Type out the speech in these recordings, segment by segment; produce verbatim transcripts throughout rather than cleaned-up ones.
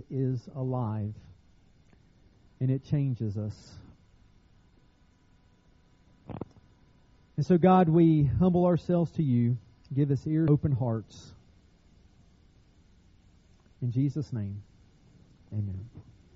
is alive, and it changes us. And so, God, we humble ourselves to you. Give us ears, open hearts. In Jesus' name, amen.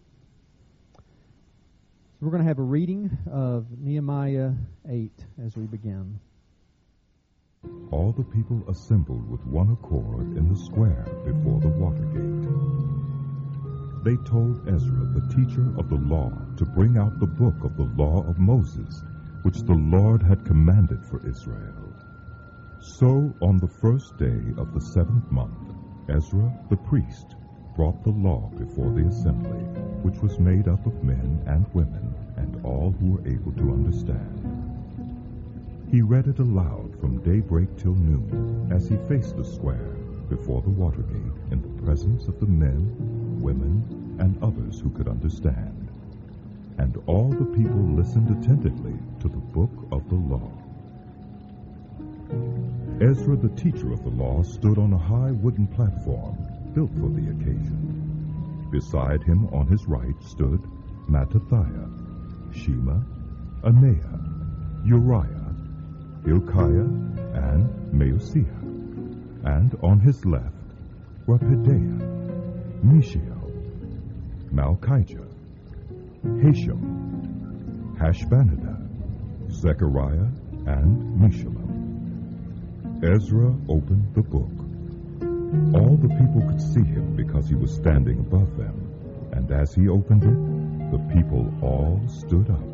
So we're going to have a reading of Nehemiah eight as we begin. All the people assembled with one accord in the square before the water gate. They told Ezra, the teacher of the law, to bring out the book of the law of Moses, which the Lord had commanded for Israel. So on the first day of the seventh month, Ezra the priest brought the law before the assembly, which was made up of men and women and all who were able to understand. He read it aloud from daybreak till noon as he faced the square before the water gate in the presence of the men, women, and others who could understand. And all the people listened attentively to the book of the law. Ezra, the teacher of the law, stood on a high wooden platform built for the occasion. Beside him on his right stood Mattathiah, Shema, Anaiah, Uriah, Hilkiah, and Maaseiah. And on his left were Pedaiah, Mishael, Malchijah, Hashum, Hashbaddanah, Zechariah, and Meshullam. Ezra opened the book. All the people could see him because he was standing above them, and as he opened it, the people all stood up.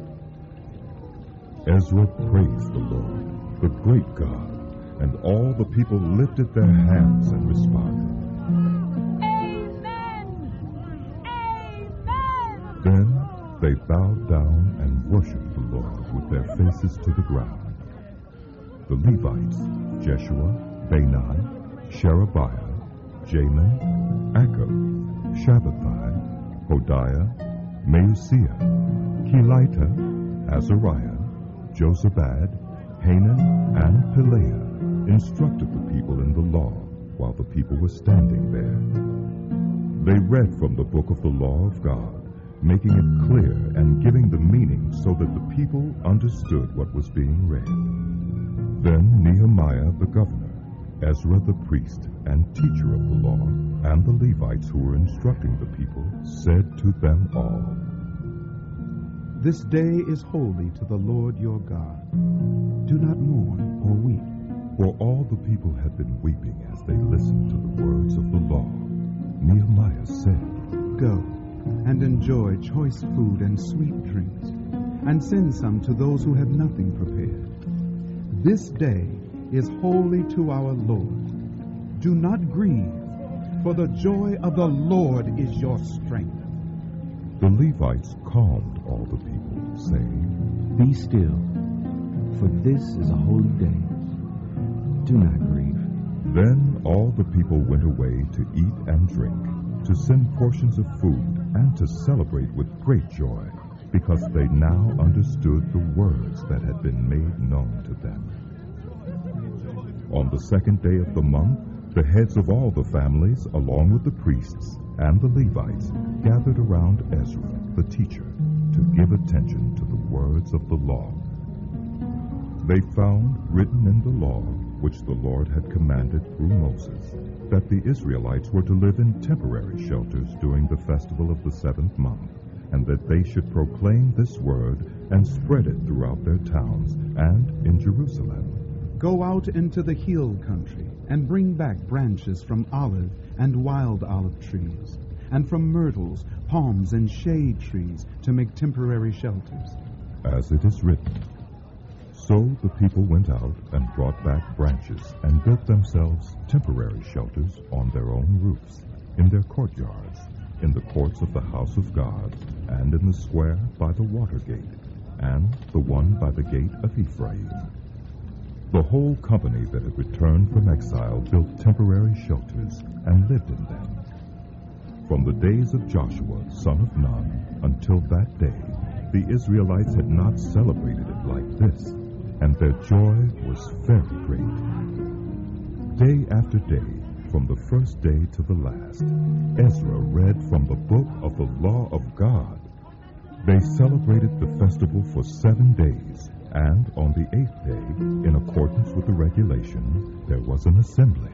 Ezra praised the Lord, the great God, and all the people lifted their hands and responded. Amen! Amen! Then they bowed down and worshipped the Lord with their faces to the ground. The Levites, Jeshua, Bani, Sherebiah, Jamin, Akkub, Shabbatai, Hodiah, Maaseiah, Kelita, Azariah, Jozabad, Hanan, and Pelaiah instructed the people in the law while the people were standing there. They read from the book of the law of God, making it clear and giving the meaning so that the people understood what was being read. Then Nehemiah the governor, Ezra the priest and teacher of the law, and the Levites who were instructing the people, said to them all, "This day is holy to the Lord your God. Do not mourn or weep." For all the people had been weeping as they listened to the words of the law. Nehemiah said, "Go and enjoy choice food and sweet drinks, and send some to those who have nothing prepared. This day is holy to our Lord. Do not grieve, for the joy of the Lord is your strength." The Levites calmed all the people, saying, "Be still, for this is a holy day. Do not grieve." Then all the people went away to eat and drink, to send portions of food, and to celebrate with great joy, because they now understood the words that had been made known to them. On the second day of the month, the heads of all the families, along with the priests and the Levites, gathered around Ezra, the teacher, to give attention to the words of the law. They found written in the law, which the Lord had commanded through Moses, that the Israelites were to live in temporary shelters during the festival of the seventh month, and that they should proclaim this word and spread it throughout their towns and in Jerusalem. "Go out into the hill country and bring back branches from olive and wild olive trees, and from myrtles, palms, and shade trees to make temporary shelters." As it is written, so the people went out and brought back branches and built themselves temporary shelters on their own roofs, in their courtyards, in the courts of the house of God, and in the square by the water gate, and the one by the gate of Ephraim. The whole company that had returned from exile built temporary shelters and lived in them. From the days of Joshua, son of Nun, until that day, the Israelites had not celebrated it like this, and their joy was very great. Day after day, from the first day to the last, Ezra read from the book of the law of God. They celebrated the festival for seven days, and on the eighth day, in accordance with the regulation, there was an assembly.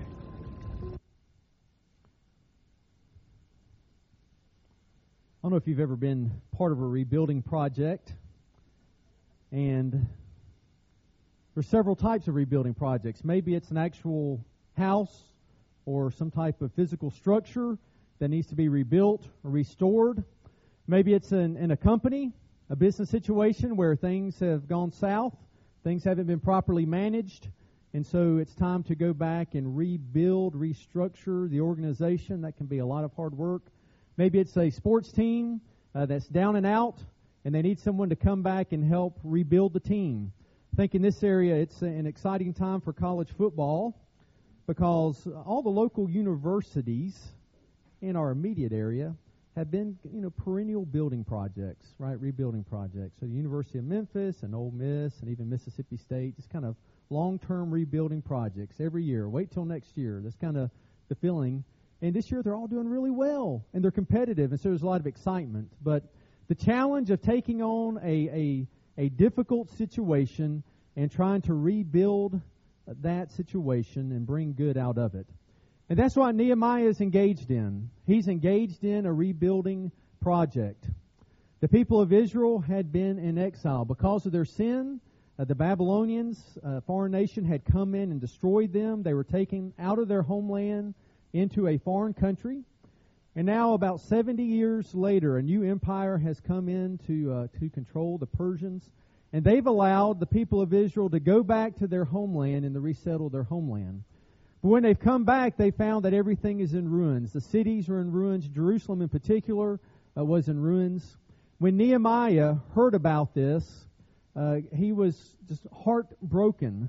I don't know if you've ever been part of a rebuilding project, and there's several types of rebuilding projects. Maybe it's an actual house or some type of physical structure that needs to be rebuilt or restored. Maybe it's in, in a company, a business situation where things have gone south, things haven't been properly managed, and so it's time to go back and rebuild, restructure the organization. That can be a lot of hard work. Maybe it's a sports team uh, that's down and out, and they need someone to come back and help rebuild the team. I think in this area it's an exciting time for college football because all the local universities in our immediate area have been, you know, perennial building projects, right, rebuilding projects. So the University of Memphis and Ole Miss and even Mississippi State, just kind of long-term rebuilding projects every year. Wait till next year. That's kind of the feeling. And this year they're all doing really well, and they're competitive, and so there's a lot of excitement. But the challenge of taking on a, a, a difficult situation and trying to rebuild that situation and bring good out of it. And that's what Nehemiah is engaged in. He's engaged in a rebuilding project. The people of Israel had been in exile. Because of their sin, uh, the Babylonians, a foreign nation, had come in and destroyed them. They were taken out of their homeland into a foreign country. And now about seventy years later, a new empire has come in to, uh, to control the Persians. And they've allowed the people of Israel to go back to their homeland and to resettle their homeland. But when they've come back, they found that everything is in ruins. The cities are in ruins. Jerusalem in particular uh, was in ruins. When Nehemiah heard about this, uh, he was just heartbroken.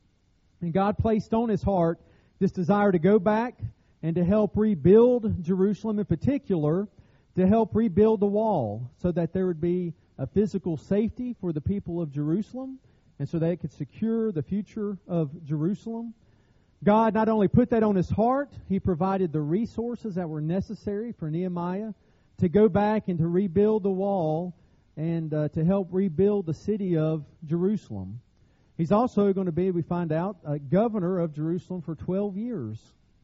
And God placed on his heart this desire to go back and to help rebuild Jerusalem, in particular, to help rebuild the wall so that there would be a physical safety for the people of Jerusalem and so they could secure the future of Jerusalem. God not only put that on his heart, he provided the resources that were necessary for Nehemiah to go back and to rebuild the wall and uh, to help rebuild the city of Jerusalem. He's also going to be, we find out, a governor of Jerusalem for twelve years.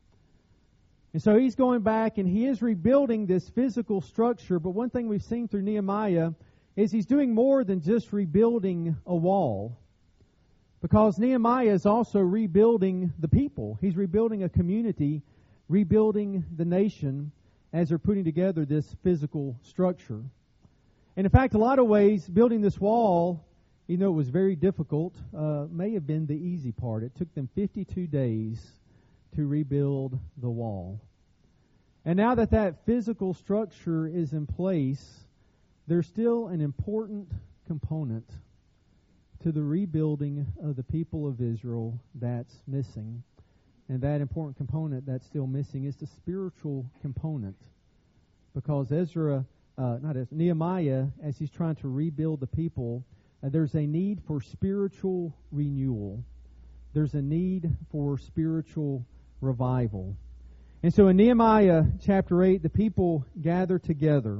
And so he's going back and he is rebuilding this physical structure. But one thing we've seen through Nehemiah is he's doing more than just rebuilding a wall. Because Nehemiah is also rebuilding the people. He's rebuilding a community, rebuilding the nation as they're putting together this physical structure. And in fact, a lot of ways, building this wall, even though it was very difficult, uh, may have been the easy part. It took them fifty-two days to rebuild the wall. And now that that physical structure is in place, there's still an important component to the rebuilding of the people of Israel that's missing. And that important component that's still missing is the spiritual component. Because Ezra, uh, not Ezra, Nehemiah, as he's trying to rebuild the people, uh, there's a need for spiritual renewal. There's a need for spiritual revival. And so in Nehemiah chapter eight, the people gather together.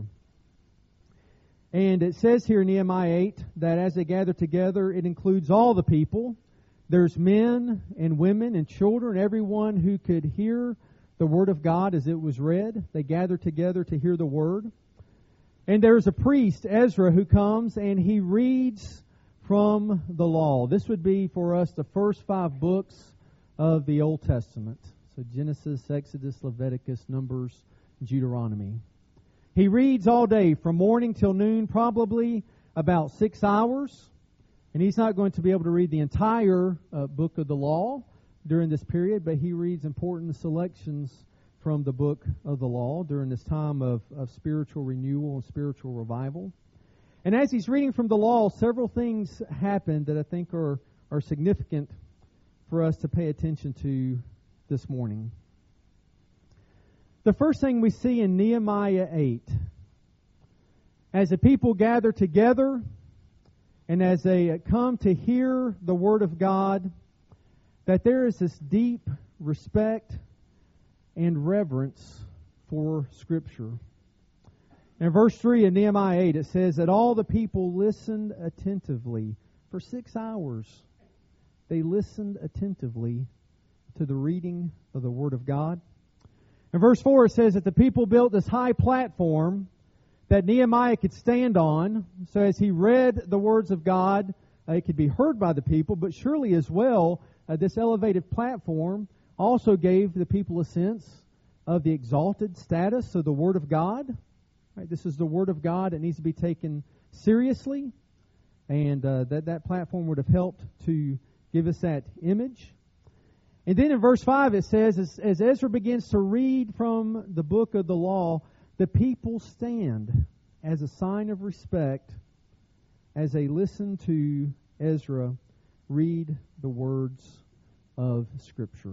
And it says here in Nehemiah eight that as they gather together, it includes all the people. There's men and women and children, everyone who could hear the Word of God as it was read. They gather together to hear the Word. And there's a priest, Ezra, who comes and he reads from the law. This would be for us the first five books of the Old Testament. So Genesis, Exodus, Leviticus, Numbers, Deuteronomy. He reads all day from morning till noon, probably about six hours. And he's not going to be able to read the entire uh, book of the law during this period, but he reads important selections from the book of the law during this time of, of spiritual renewal and spiritual revival. And as he's reading from the law, several things happen that I think are, are significant for us to pay attention to this morning. The first thing we see in Nehemiah eight, as the people gather together and as they come to hear the Word of God, that there is this deep respect and reverence for Scripture. In verse three of Nehemiah eight, it says that all the people listened attentively for six hours. They listened attentively to the reading of the Word of God. In verse four, it says that the people built this high platform that Nehemiah could stand on. So as he read the words of God, uh, it could be heard by the people, but surely as well, uh, this elevated platform also gave the people a sense of the exalted status of the Word of God. Right, this is the Word of God. It needs to be taken seriously, and uh, that, that platform would have helped to give us that image. And then in verse five it says, as, as Ezra begins to read from the book of the law, the people stand as a sign of respect as they listen to Ezra read the words of Scripture.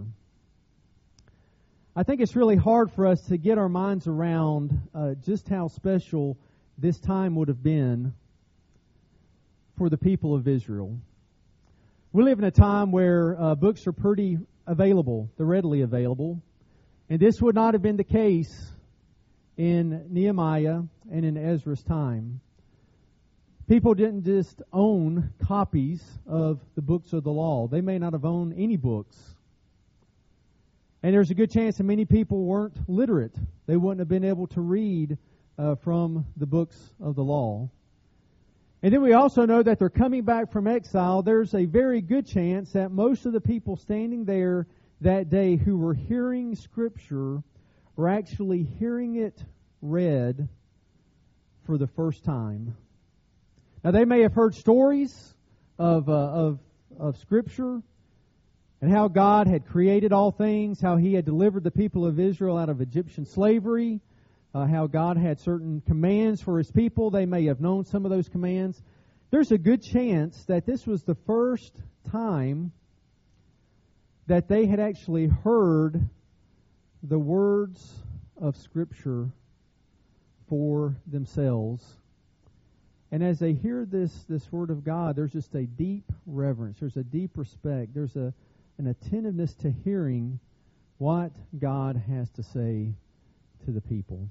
I think it's really hard for us to get our minds around uh, just how special this time would have been for the people of Israel. We live in a time where uh, books are pretty available. They're readily available. And this would not have been the case in Nehemiah and in Ezra's time. People didn't just own copies of the books of the law. They may not have owned any books. And there's a good chance that many people weren't literate. They wouldn't have been able to read uh, from the books of the law. And then we also know that they're coming back from exile. There's a very good chance that most of the people standing there that day who were hearing Scripture were actually hearing it read for the first time. Now, they may have heard stories of, uh, of, of Scripture and how God had created all things, how He had delivered the people of Israel out of Egyptian slavery, uh, how God had certain commands for His people. They may have known some of those commands. There's a good chance that this was the first time that they had actually heard the words of Scripture for themselves. And as they hear this, this Word of God, there's just a deep reverence. There's a deep respect. There's a, an attentiveness to hearing what God has to say to the people.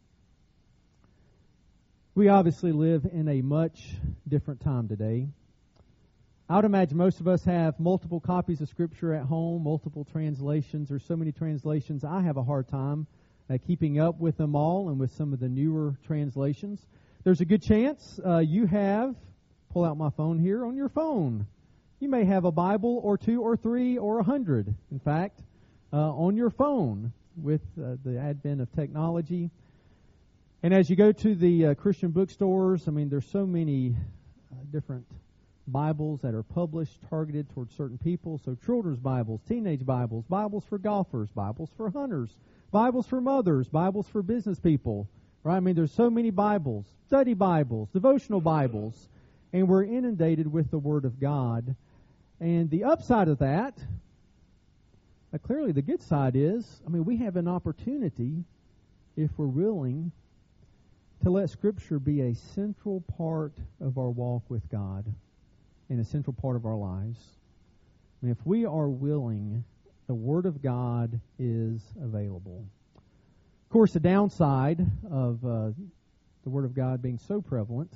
We obviously live in a much different time today. I would imagine most of us have multiple copies of Scripture at home, multiple translations. There's so many translations. I have a hard time uh, keeping up with them all and with some of the newer translations. There's a good chance uh, you have, pull out my phone here, on your phone. You may have a Bible or two or three or a hundred, in fact, uh, on your phone with uh, the advent of technology. And as you go to the uh, Christian bookstores, I mean, there's so many uh, different Bibles that are published, targeted towards certain people. So children's Bibles, teenage Bibles, Bibles for golfers, Bibles for hunters, Bibles for mothers, Bibles for business people. Right? I mean, there's so many Bibles, study Bibles, devotional Bibles, and we're inundated with the Word of God. And the upside of that, uh, clearly the good side is, I mean, we have an opportunity, if we're willing, to let Scripture be a central part of our walk with God and a central part of our lives. I mean, if we are willing, the Word of God is available. Of course, the downside of uh, the Word of God being so prevalent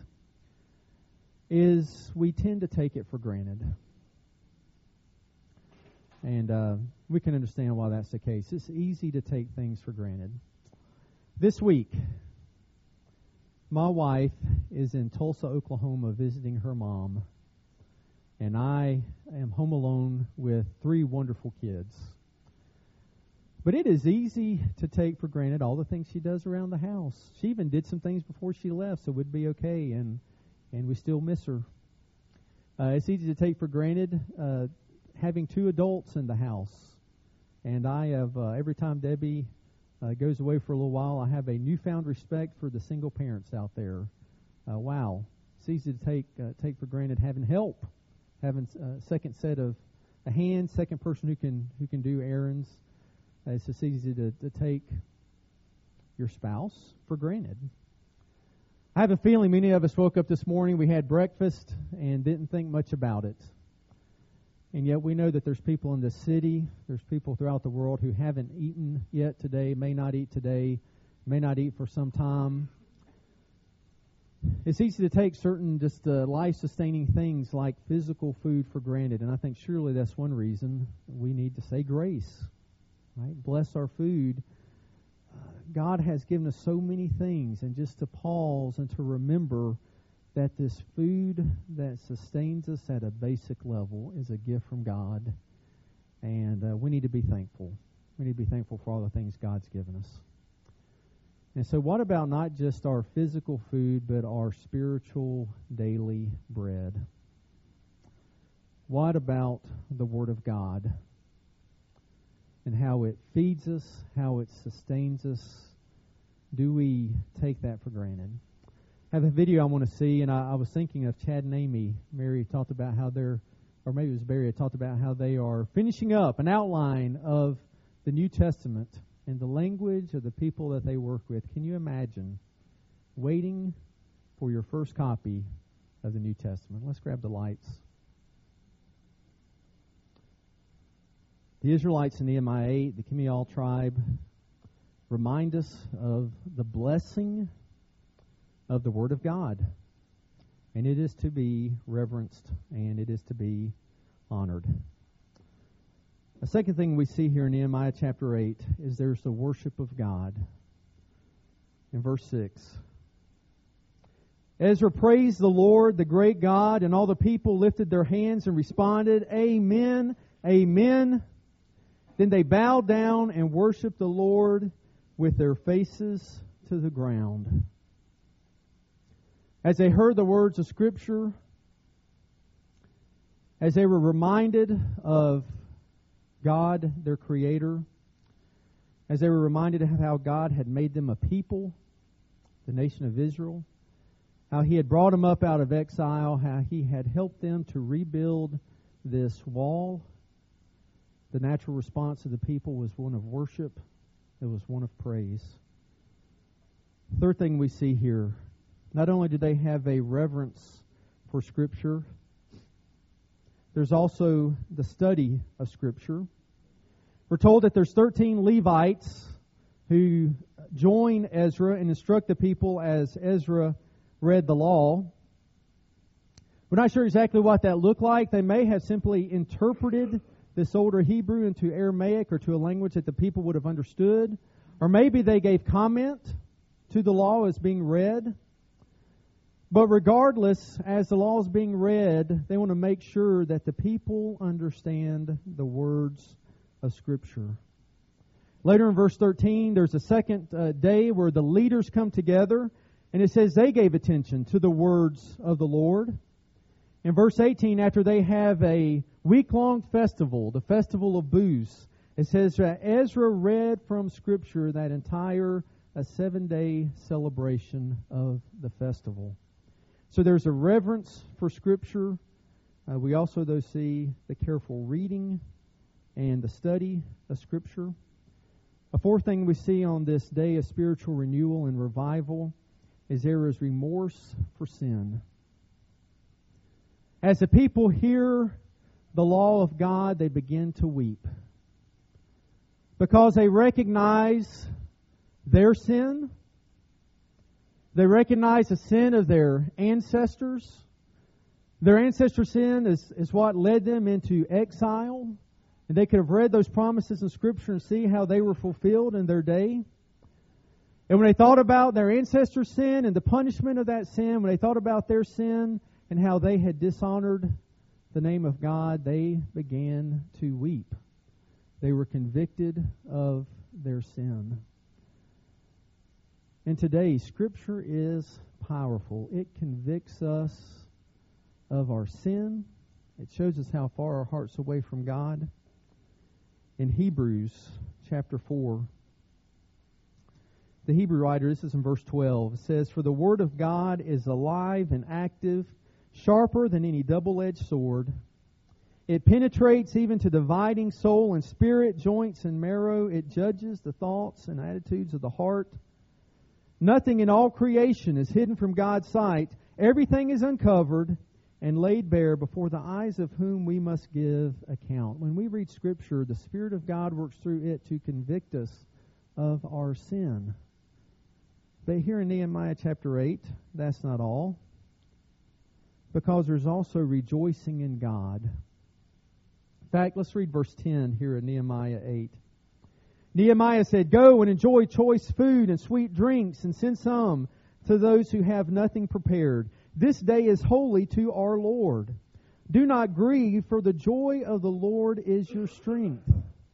is we tend to take it for granted. And uh, we can understand why that's the case. It's easy to take things for granted. This week, my wife is in Tulsa, Oklahoma, visiting her mom. And I am home alone with three wonderful kids. But it is easy to take for granted all the things she does around the house. She even did some things before she left, so we'd be okay, and and we still miss her. Uh, it's easy to take for granted uh, having two adults in the house. And I have, uh, every time Debbie uh, goes away for a little while, I have a newfound respect for the single parents out there. Uh, wow. It's easy to take uh, take for granted having help, having a second set of a hand, second person who can who can do errands. Uh, it's just easy to, to take your spouse for granted. I have a feeling many of us woke up this morning, we had breakfast, and didn't think much about it. And yet we know that there's people in this city, there's people throughout the world who haven't eaten yet today, may not eat today, may not eat for some time. It's easy to take certain just uh, life-sustaining things like physical food for granted, and I think surely that's one reason we need to say grace, right? Bless our food. Uh, God has given us so many things, and just to pause and to remember that this food that sustains us at a basic level is a gift from God, and uh, we need to be thankful. We need to be thankful for all the things God's given us. And so what about not just our physical food, but our spiritual daily bread? What about the Word of God and how it feeds us, how it sustains us? Do we take that for granted? I have a video I want to see, and I, I was thinking of Chad and Amy. Mary talked about how they're, or maybe it was Barry, talked about how they are finishing up an outline of the New Testament and the language of the people that they work with. Can you imagine waiting for your first copy of the New Testament? Let's grab the lights. The Israelites in Nehemiah eight, the Kimial tribe, remind us of the blessing of the Word of God. And it is to be reverenced and it is to be honored. The second thing we see here in Nehemiah chapter eight is there's the worship of God. In verse six, Ezra praised the Lord, the great God, and all the people lifted their hands and responded, Amen, Amen. Then they bowed down and worshiped the Lord with their faces to the ground. As they heard the words of Scripture, as they were reminded of God, their Creator, as they were reminded of how God had made them a people, the nation of Israel, how He had brought them up out of exile, how He had helped them to rebuild this wall, the natural response of the people was one of worship. It was one of praise. Third thing we see here, not only do they have a reverence for Scripture, there's also the study of Scripture. We're told that there's thirteen Levites who join Ezra and instruct the people as Ezra read the law. We're not sure exactly what that looked like. They may have simply interpreted this older Hebrew into Aramaic or to a language that the people would have understood. Or maybe they gave comment to the law as being read. But regardless, as the law is being read, they want to make sure that the people understand the words of Scripture. Later in verse thirteen, there's a second uh, day where the leaders come together, and it says they gave attention to the words of the Lord. In verse eighteen, after they have a week-long festival, the festival of booths, it says that Ezra read from Scripture that entire a seven-day celebration of the festival. So there's a reverence for Scripture. Uh, we also, though, see the careful reading and the study of Scripture. A fourth thing we see on this day of spiritual renewal and revival is there is remorse for sin. As the people hear the law of God, they begin to weep because they recognize their sin. They recognize the sin of their ancestors. Their ancestor sin is, is what led them into exile. And they could have read those promises in Scripture and see how they were fulfilled in their day. And when they thought about their ancestor's sin and the punishment of that sin, when they thought about their sin and how they had dishonored the name of God, they began to weep. They were convicted of their sin. And today, Scripture is powerful. It convicts us of our sin. It shows us how far our heart's away from God. In Hebrews chapter four, the Hebrew writer, this is in verse twelve, it says, For the Word of God is alive and active, sharper than any double-edged sword. It penetrates even to dividing soul and spirit, joints and marrow. It judges the thoughts and attitudes of the heart. Nothing in all creation is hidden from God's sight. Everything is uncovered, and laid bare before the eyes of whom we must give account. When we read Scripture, the Spirit of God works through it to convict us of our sin. But here in Nehemiah chapter eight, that's not all. Because there's also rejoicing in God. In fact, let's read verse ten here in Nehemiah eight. Nehemiah said, "Go and enjoy choice food and sweet drinks, and send some to those who have nothing prepared. This day is holy to our Lord. Do not grieve, for the joy of the Lord is your strength."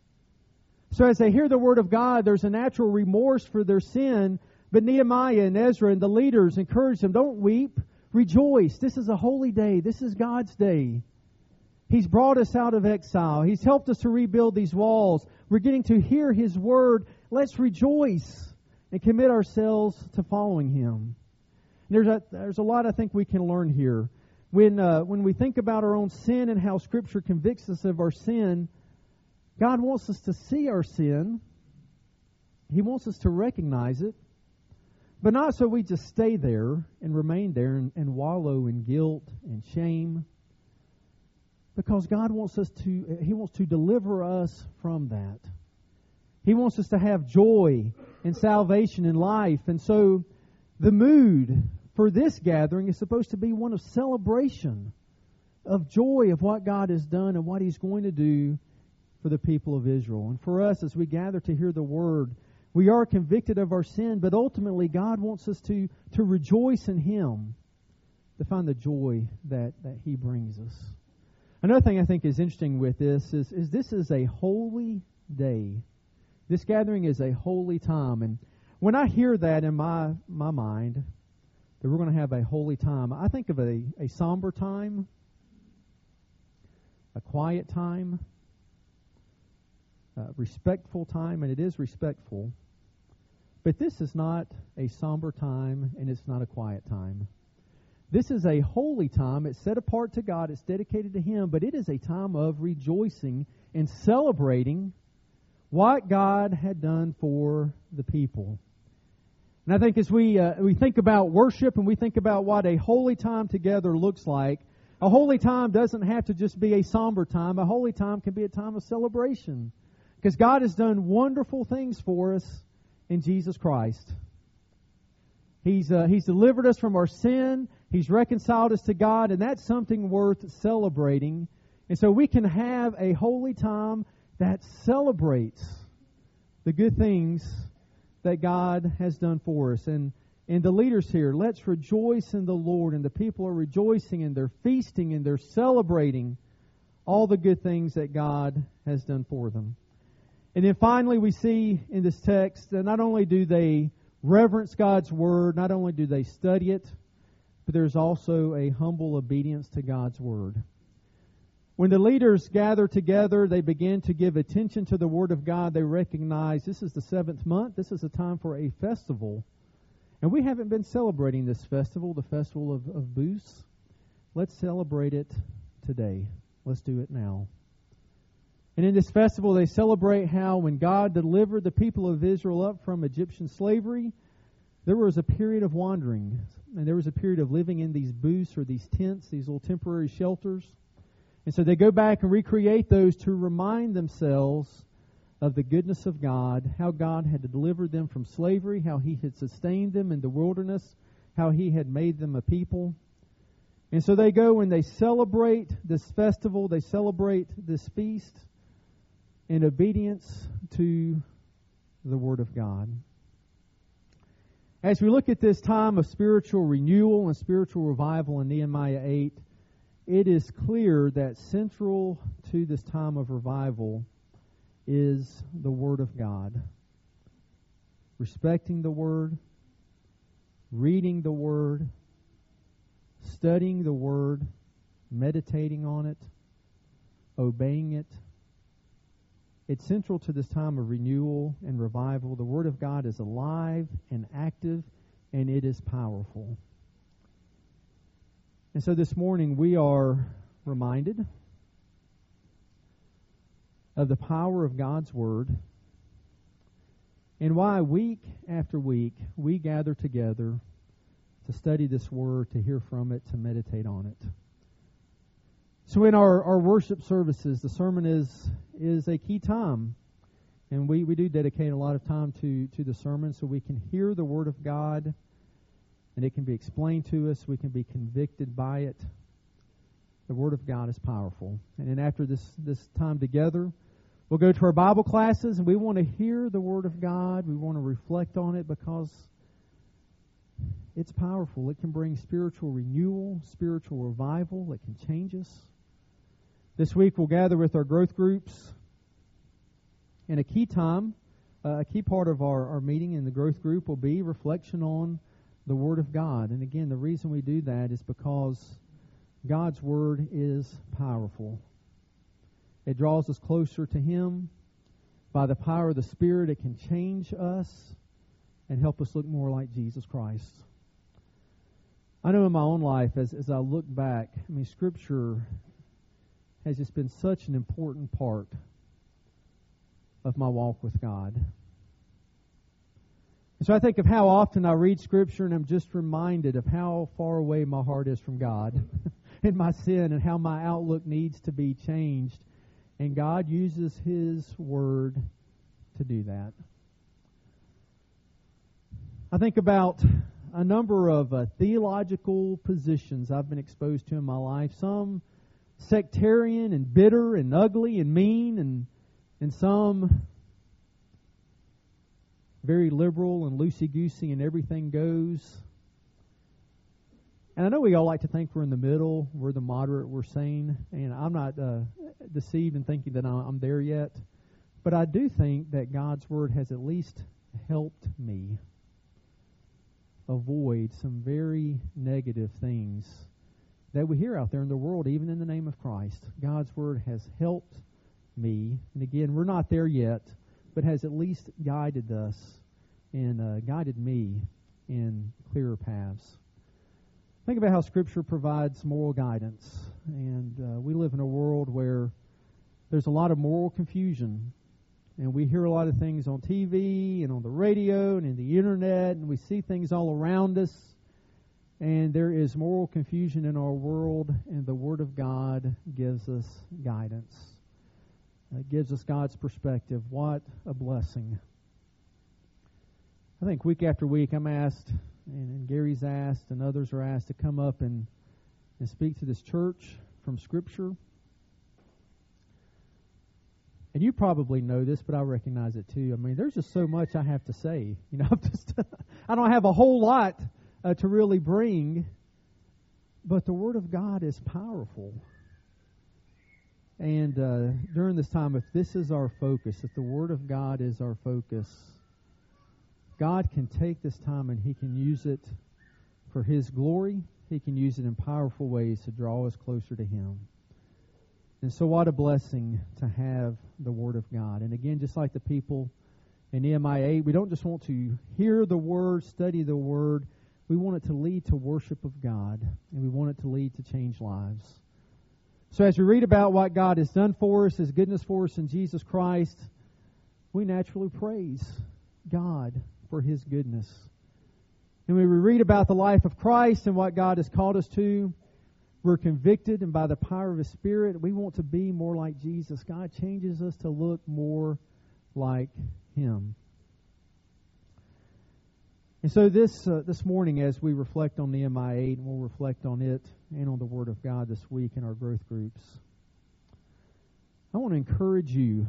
So as they hear the word of God, there's a natural remorse for their sin, but Nehemiah and Ezra and the leaders encourage them, don't weep, rejoice. This is a holy day. This is God's day. He's brought us out of exile. He's helped us to rebuild these walls. We're getting to hear His word. Let's rejoice and commit ourselves to following Him. There's a, there's a lot I think we can learn here. When, uh, when we think about our own sin and how Scripture convicts us of our sin, God wants us to see our sin. He wants us to recognize it. But not so we just stay there and remain there and, and wallow in guilt and shame. Because God wants us to, He wants to deliver us from that. He wants us to have joy and salvation in life. And so the mood for this gathering is supposed to be one of celebration, of joy of what God has done and what He's going to do for the people of Israel. And for us, as we gather to hear the Word, we are convicted of our sin, but ultimately God wants us to, to rejoice in Him, to find the joy that, that He brings us. Another thing I think is interesting with this is, is this is a holy day. This gathering is a holy time. And when I hear that in my, my mind, that we're going to have a holy time, I think of a, a somber time, a quiet time, a respectful time, and it is respectful. But this is not a somber time, and it's not a quiet time. This is a holy time. It's set apart to God. It's dedicated to Him. But it is a time of rejoicing and celebrating what God had done for the people. And I think as we uh, we think about worship and we think about what a holy time together looks like, a holy time doesn't have to just be a somber time. A holy time can be a time of celebration. Because God has done wonderful things for us in Jesus Christ. He's uh, He's delivered us from our sin. He's reconciled us to God, and that's something worth celebrating. And so we can have a holy time that celebrates the good things that God has done for us. And, and the leaders here, let's rejoice in the Lord. And the people are rejoicing, and they're feasting, and they're celebrating all the good things that God has done for them. And then finally we see in this text that not only do they reverence God's Word, not only do they study it, but there's also a humble obedience to God's Word. When the leaders gather together, they begin to give attention to the Word of God. They recognize this is the seventh month. This is a time for a festival. And we haven't been celebrating this festival, the festival of, of Booths. Let's celebrate it today. Let's do it now. And in this festival, they celebrate how when God delivered the people of Israel up from Egyptian slavery, there was a period of wandering. And there was a period of living in these booths or these tents, these little temporary shelters. And so they go back and recreate those to remind themselves of the goodness of God, how God had delivered them from slavery, how He had sustained them in the wilderness, how He had made them a people. And so they go and they celebrate this festival, they celebrate this feast in obedience to the Word of God. As we look at this time of spiritual renewal and spiritual revival in Nehemiah eight, it is clear that central to this time of revival is the Word of God. Respecting the Word, reading the Word, studying the Word, meditating on it, obeying it. It's central to this time of renewal and revival. The Word of God is alive and active, and it is powerful. And so this morning we are reminded of the power of God's Word and why week after week we gather together to study this Word, to hear from it, to meditate on it. So in our, our worship services, the sermon is is a key time. And we, we do dedicate a lot of time to, to the sermon so we can hear the Word of God and it can be explained to us. We can be convicted by it. The Word of God is powerful. And then after this, this time together, we'll go to our Bible classes and we want to hear the Word of God. We want to reflect on it because it's powerful. It can bring spiritual renewal, spiritual revival. It can change us. This week we'll gather with our growth groups. And a key time, uh, a key part of our, our meeting in the growth group will be reflection on the Word of God. And again, the reason we do that is because God's Word is powerful. It draws us closer to Him. By the power of the Spirit, it can change us and help us look more like Jesus Christ. I know in my own life, as, as I look back, I mean, Scripture has just been such an important part of my walk with God. And so I think of how often I read Scripture and I'm just reminded of how far away my heart is from God and my sin and how my outlook needs to be changed. And God uses His Word to do that. I think about a number of uh, theological positions I've been exposed to in my life. Some sectarian and bitter and ugly and mean, and and some very liberal and loosey-goosey and everything goes. And I know we all like to think we're in the middle, we're the moderate, we're sane, and I'm not uh, deceived in thinking that I'm there yet. But I do think that God's Word has at least helped me avoid some very negative things that we hear out there in the world, even in the name of Christ. God's Word has helped me, and again, we're not there yet, but has at least guided us and uh, guided me in clearer paths. Think about how Scripture provides moral guidance, and uh, we live in a world where there's a lot of moral confusion, and we hear a lot of things on T V and on the radio and in the internet, and we see things all around us, and there is moral confusion in our world, and the Word of God gives us guidance. It gives us God's perspective. What a blessing. I think week after week I'm asked, and, and Gary's asked, and others are asked to come up and, and speak to this church from Scripture. And you probably know this, but I recognize it too. I mean, there's just so much I have to say. You know, I'm just I don't have a whole lot uh, to really bring, but the Word of God is powerful. And uh, during this time, if this is our focus, if the Word of God is our focus, God can take this time and He can use it for His glory. He can use it in powerful ways to draw us closer to Him. And so what a blessing to have the Word of God. And again, just like the people in Nehemiah eight, we don't just want to hear the Word, study the Word. We want it to lead to worship of God, and we want it to lead to change lives. So as we read about what God has done for us, His goodness for us in Jesus Christ, we naturally praise God for His goodness. And when we read about the life of Christ and what God has called us to, we're convicted, and by the power of His Spirit, we want to be more like Jesus. God changes us to look more like Him. And so this uh, this morning, as we reflect on Nehemiah eight, and we'll reflect on it and on the Word of God this week in our growth groups, I want to encourage you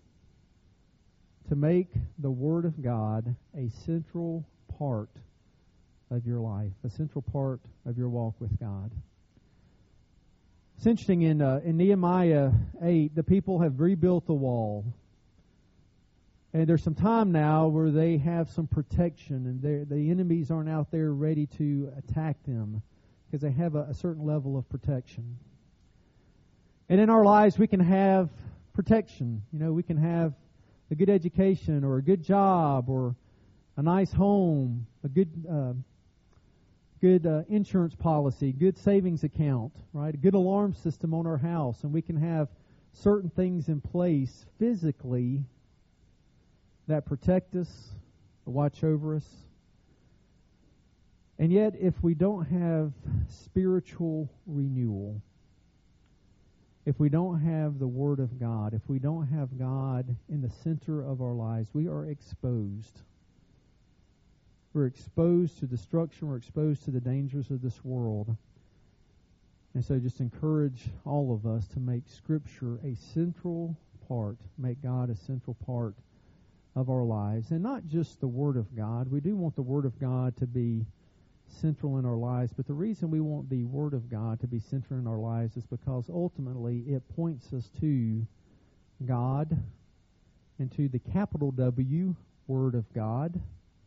to make the Word of God a central part of your life, a central part of your walk with God. It's interesting, in, uh, in Nehemiah eight, the people have rebuilt the wall. And there's some time now where they have some protection, and the enemies aren't out there ready to attack them because they have a, a certain level of protection. And in our lives, we can have protection. You know, we can have a good education or a good job or a nice home, a good uh, good uh, insurance policy, good savings account, right? A good alarm system on our house, and we can have certain things in place physically that protect us, watch over us. And yet, if we don't have spiritual renewal, if we don't have the Word of God, if we don't have God in the center of our lives, we are exposed. We're exposed to destruction. We're exposed to the dangers of this world. And so just encourage all of us to make Scripture a central part, make God a central part of our lives. And not just the Word of God. We do want the Word of God to be central in our lives, but the reason we want the Word of God to be central in our lives is because ultimately it points us to God and to the capital W, Word of God.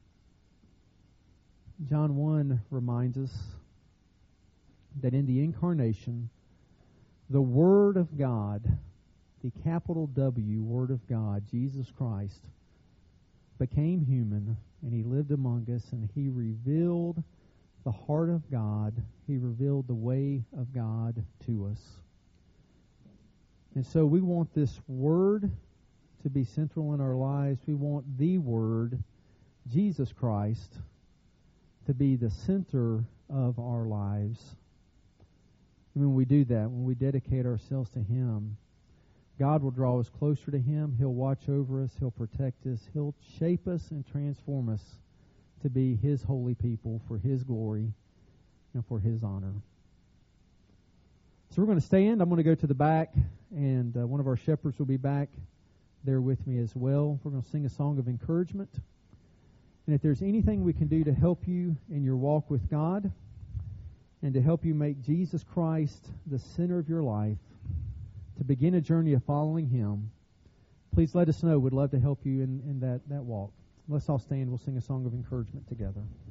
John one reminds us that in the incarnation, the Word of God, the capital W, Word of God, Jesus Christ, became human, and He lived among us, and He revealed the heart of God. He revealed the way of God to us. And so we want this Word to be central in our lives. We want the Word, Jesus Christ, to be the center of our lives. And when we do that, when we dedicate ourselves to Him, God will draw us closer to Him. He'll watch over us. He'll protect us. He'll shape us and transform us to be His holy people for His glory and for His honor. So we're going to stand. I'm going to go to the back, and uh, one of our shepherds will be back there with me as well. We're going to sing a song of encouragement. And if there's anything we can do to help you in your walk with God and to help you make Jesus Christ the center of your life, to begin a journey of following Him, please let us know. We'd love to help you in, in that, that walk. Let's all stand. We'll sing a song of encouragement together.